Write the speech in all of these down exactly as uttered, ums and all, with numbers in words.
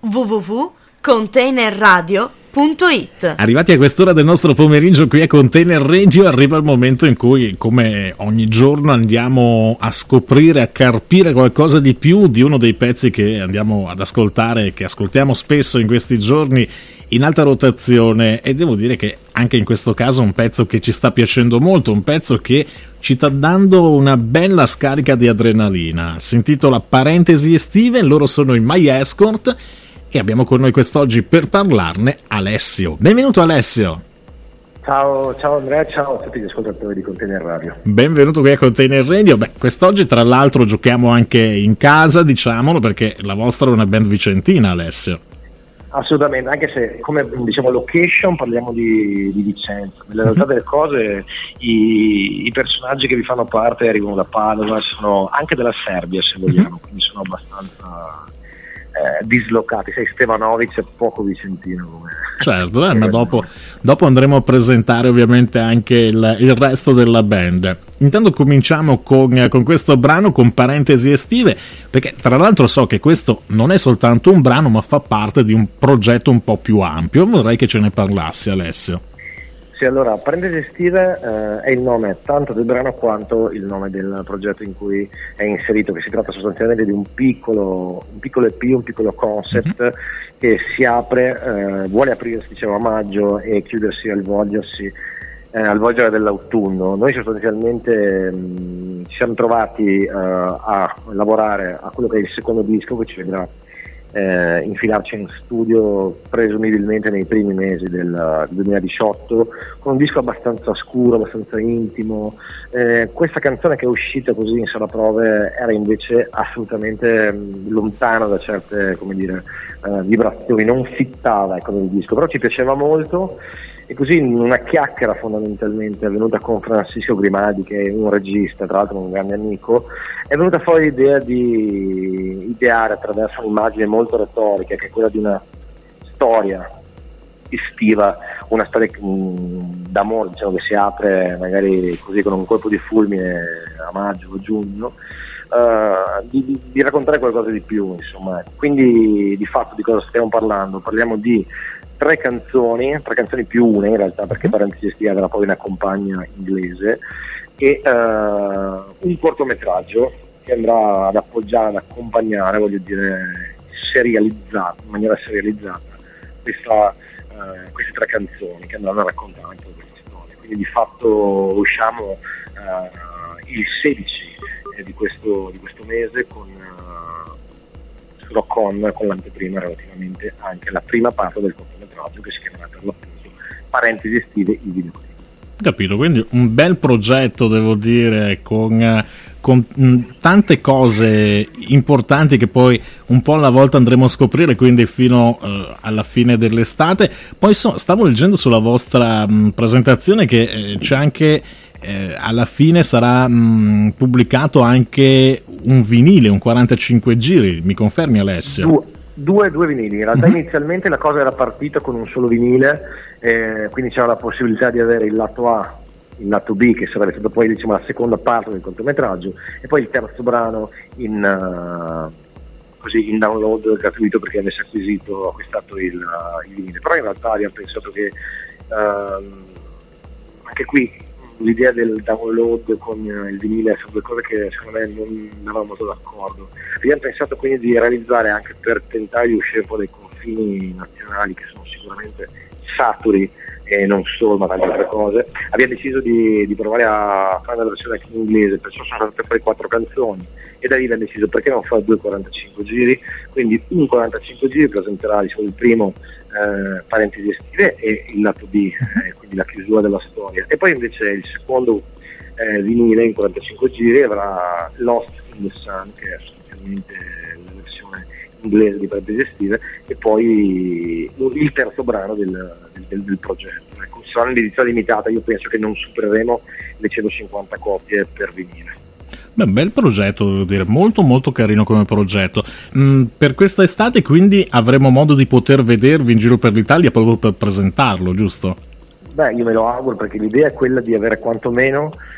w w w punto container radio punto it. Arrivati a quest'ora del nostro pomeriggio qui a Container Radio arriva il momento in cui, come ogni giorno, andiamo a scoprire, a carpire qualcosa di più di uno dei pezzi che andiamo ad ascoltare, che ascoltiamo spesso in questi giorni in alta rotazione, e devo dire che anche in questo caso è un pezzo che ci sta piacendo molto, un pezzo che ci sta dando una bella scarica di adrenalina. Si intitola Parentesi estive, loro sono i My Escort e abbiamo con noi quest'oggi per parlarne Alessio. Benvenuto Alessio. Ciao, ciao Andrea, ciao a tutti gli ascoltatori di Container Radio. Benvenuto qui a Container Radio. Beh, quest'oggi tra l'altro giochiamo anche in casa, diciamolo, perché la vostra è una band vicentina, Alessio. Assolutamente, anche se come diciamo location parliamo di, di Vicenza. Nella realtà delle cose i, i personaggi che vi fanno parte arrivano da Padova, sono anche dalla Serbia se vogliamo, quindi sono abbastanza eh, dislocati. Sei Stevanovic è poco vicentino come... Certo, eh, ma dopo, dopo andremo a presentare ovviamente anche il, il resto della band. Intanto cominciamo con, con questo brano, con Parentesi estive, perché tra l'altro so che questo non è soltanto un brano ma fa parte di un progetto un po' più ampio. Vorrei che ce ne parlassi, Alessio. Sì, allora, Parentesi estive eh, è il nome tanto del brano quanto il nome del progetto in cui è inserito, che si tratta sostanzialmente di un piccolo, un piccolo E P, un piccolo concept mm-hmm. che si apre, eh, vuole aprirsi diciamo a maggio e chiudersi al volgersi eh, al volgere dell'autunno. Noi sostanzialmente mh, ci siamo trovati eh, a lavorare a quello che è il secondo disco, che ci vedrà Eh, infilarci in studio presumibilmente nei primi mesi del duemiladiciotto, con un disco abbastanza scuro, abbastanza intimo. Eh, questa canzone che è uscita così in sala prove era invece assolutamente mh, lontana da certe, come dire, eh, vibrazioni, non fittava ecco, nel disco, però ci piaceva molto. E così in una chiacchiera fondamentalmente è venuta con Francisco Grimaldi, che è un regista, tra l'altro un grande amico, è venuta fuori l'idea di ideare attraverso un'immagine molto retorica, che è quella di una storia estiva, una storia mh, d'amore, diciamo, che si apre magari così con un colpo di fulmine a maggio o giugno, uh, di, di raccontare qualcosa di più, insomma. Quindi di fatto di cosa stiamo parlando? Parliamo di tre canzoni, tre canzoni più una in realtà, perché Parentesi estive avrà poi una compagna inglese, e uh, un cortometraggio che andrà ad appoggiare, ad accompagnare, voglio dire, serializzato, in maniera serializzata, questa, uh, queste tre canzoni che andranno a raccontare anche questa storia. Quindi di fatto usciamo uh, il sedici di questo, di questo mese con Rock-On, con l'anteprima relativamente anche alla prima parte del cortometraggio, che si chiamerà per l'appunto Parentesi estive, il videoclip. Capito, quindi un bel progetto, devo dire, con, con mh, tante cose importanti che poi un po' alla volta andremo a scoprire, quindi fino uh, alla fine dell'estate. Poi so, stavo leggendo sulla vostra mh, presentazione che eh, c'è anche eh, alla fine sarà mh, pubblicato anche un vinile, un quarantacinque giri, mi confermi Alessio? Due, due, due vinili, in realtà uh-huh. inizialmente la cosa era partita con un solo vinile, eh, quindi c'era la possibilità di avere il lato A, il lato B, che sarebbe stato poi diciamo la seconda parte del cortometraggio, e poi il terzo brano in, uh, così, in download gratuito per chi avesse acquisito, acquistato il, uh, il vinile. Però in realtà abbiamo pensato che uh, anche qui l'idea del download con il vinile sono due cose che secondo me non eravamo molto d'accordo. Abbiamo pensato quindi di realizzare, anche per tentare di uscire un po' dai confini nazionali che sono sicuramente saturi e non solo, ma tante altre cose, abbiamo deciso di, di provare a fare una versione anche in inglese, perciò sono state fuori quattro canzoni, e da lì abbiamo deciso perché non fare due quarantacinque giri. Quindi un quarantacinque giri presenterà diciamo, il primo eh, Parentesi estive e il lato B, eh, quindi la chiusura della storia, e poi invece il secondo eh, vinile in quarantacinque giri avrà Lost in the Sun, che è sostanzialmente la versione inglese di Parentesi estive, e poi il terzo brano del, del, del progetto. Ecco, sarà un'edizione limitata, io penso che non supereremo le centocinquanta copie per vinile. Beh, bel progetto, devo dire, molto molto carino come progetto. Mm, per questa estate quindi avremo modo di poter vedervi in giro per l'Italia proprio per presentarlo, giusto? Beh, io me lo auguro, perché l'idea è quella di avere quantomeno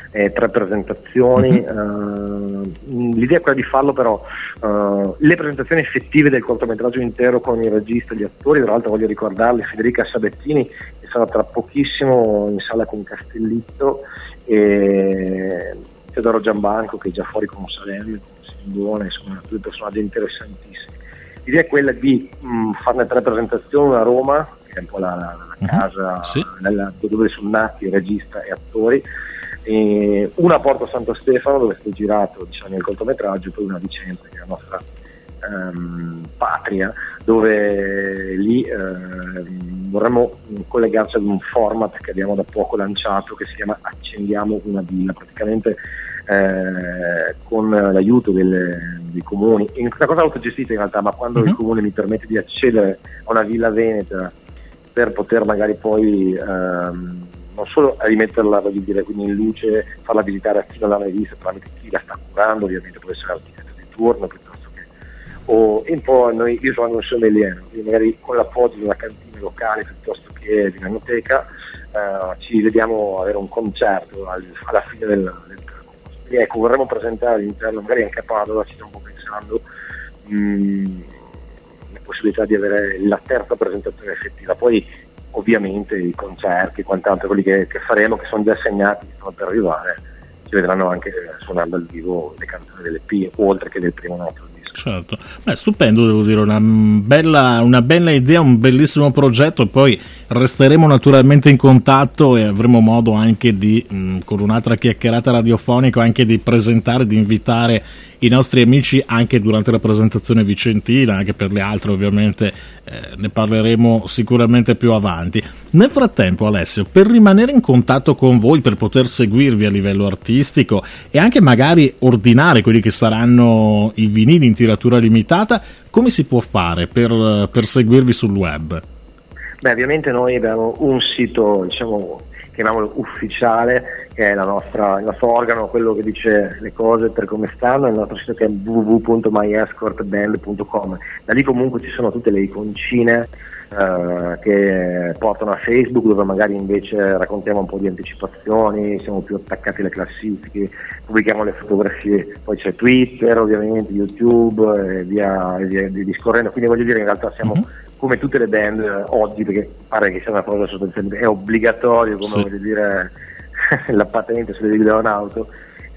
eh, tre presentazioni. Mm-hmm. Uh, l'idea è quella di farlo però uh, le presentazioni effettive del cortometraggio intero con il regista e gli attori. Tra l'altro voglio ricordarli: Federica Sabettini, che sarà tra pochissimo in sala con Castellitto, e Teodoro Giambanco, che è già fuori con Salemme, con Sindone, insomma due personaggi interessantissimi. L'idea è quella di mh, farne tre presentazioni: una a Roma, che è un po' la, la, la casa uh-huh. sì. nella, dove sono nati regista e attori, e una a Porto Santo Stefano, dove è stato girato, diciamo, il cortometraggio, poi una a Vicenza, che è la nostra um, patria, dove lì uh, vorremmo collegarci ad un format che abbiamo da poco lanciato, che si chiama Accendiamo una villa, praticamente eh, con l'aiuto delle, dei comuni, è una cosa autogestita in realtà, ma quando uh-huh. il comune mi permette di accedere a una villa veneta per poter magari poi ehm, non solo rimetterla, voglio dire, quindi in luce, farla visitare a chi non l'ha mai vista, tramite chi la sta curando, ovviamente può essere l'architetto di turno piuttosto che, o e un po' noi, io sono un sommelier, quindi magari con l'appoggio di una cantina locale piuttosto che di un'enoteca eh, ci vediamo avere un concerto al, alla fine del, del percorso. Quindi ecco, vorremmo presentare all'interno, magari anche a Padova, ci stiamo un po' pensando, mh, la possibilità di avere la terza presentazione effettiva. Poi ovviamente i concerti e quant'altro, quelli che, che faremo, che sono già segnati, che stanno per arrivare, ci vedranno anche suonando dal vivo le canzoni dell'E P, oltre che del primo nostro disco. Certo, beh, stupendo, devo dire, una bella, una bella idea, un bellissimo progetto, e poi resteremo naturalmente in contatto e avremo modo anche di, mh, con un'altra chiacchierata radiofonica, anche di presentare, di invitare i nostri amici anche durante la presentazione vicentina, anche per le altre ovviamente eh, ne parleremo sicuramente più avanti. Nel frattempo, Alessio, per rimanere in contatto con voi, per poter seguirvi a livello artistico e anche magari ordinare quelli che saranno i vinili in tiratura limitata, come si può fare per, per seguirvi sul web? Beh, ovviamente noi abbiamo un sito, diciamo, chiamiamolo ufficiale, che è la nostra, il nostro organo, quello che dice le cose per come stanno, il nostro sito che è w w w punto my escort band punto com. Da lì comunque ci sono tutte le iconcine eh, che portano a Facebook, dove magari invece raccontiamo un po' di anticipazioni, siamo più attaccati alle classifiche, pubblichiamo le fotografie, poi c'è Twitter ovviamente, YouTube e via, e via discorrendo, quindi voglio dire, in realtà siamo uh-huh. come tutte le band eh, oggi, perché pare che sia una cosa sostanzialmente, è obbligatorio, come sì. voglio dire la patente se devi dare un'auto,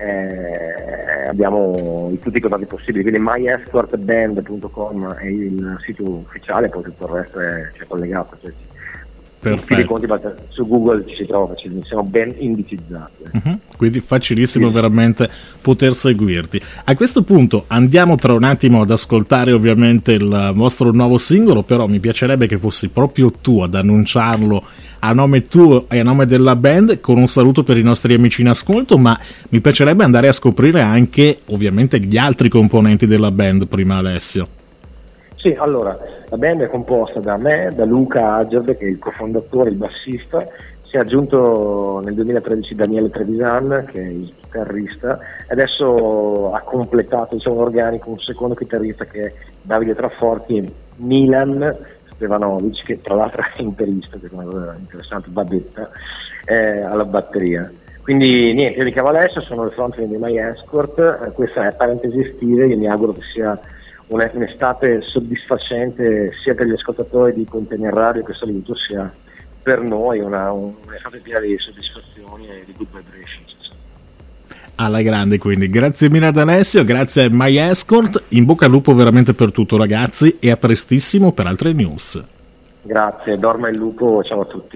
eh, abbiamo tutti i contatti possibili, quindi my escort band punto com è il sito ufficiale, poi tutto il resto è, è collegato, cioè, perfetto. Conti, su Google ci si trova facilmente, siamo ben indicizzati. Uh-huh. Quindi facilissimo sì. veramente poter seguirti. A questo punto andiamo tra un attimo ad ascoltare ovviamente il vostro nuovo singolo, però mi piacerebbe che fossi proprio tu ad annunciarlo a nome tuo e a nome della band, con un saluto per i nostri amici in ascolto, ma mi piacerebbe andare a scoprire anche ovviamente gli altri componenti della band prima, Alessio. Sì, allora, la band è composta da me, da Luca Agerde, che è il cofondatore, il bassista, si è aggiunto nel duemilatredici Daniele Trevisan, che è il chitarrista, e adesso ha completato, diciamo, l'organico un secondo chitarrista, che è Davide Traforti, e Milan Stevanovic, che tra l'altro è interista, che è una cosa interessante, va detta, eh, alla batteria. Quindi niente, io mi chiamo Alessio, sono il frontman di My Escort, eh, questa è parentesi estive, io mi auguro che sia un'estate soddisfacente sia per gli ascoltatori di Container Radio che saluto, sia per noi una, un'estate piena di soddisfazioni e di good vibrations. Alla grande, quindi grazie mille ad Alessio, grazie a My Escort, in bocca al lupo veramente per tutto, ragazzi, e a prestissimo per altre news. Grazie, dorma il lupo, ciao a tutti.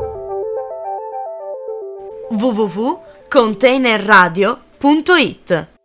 w w w punto container radio punto it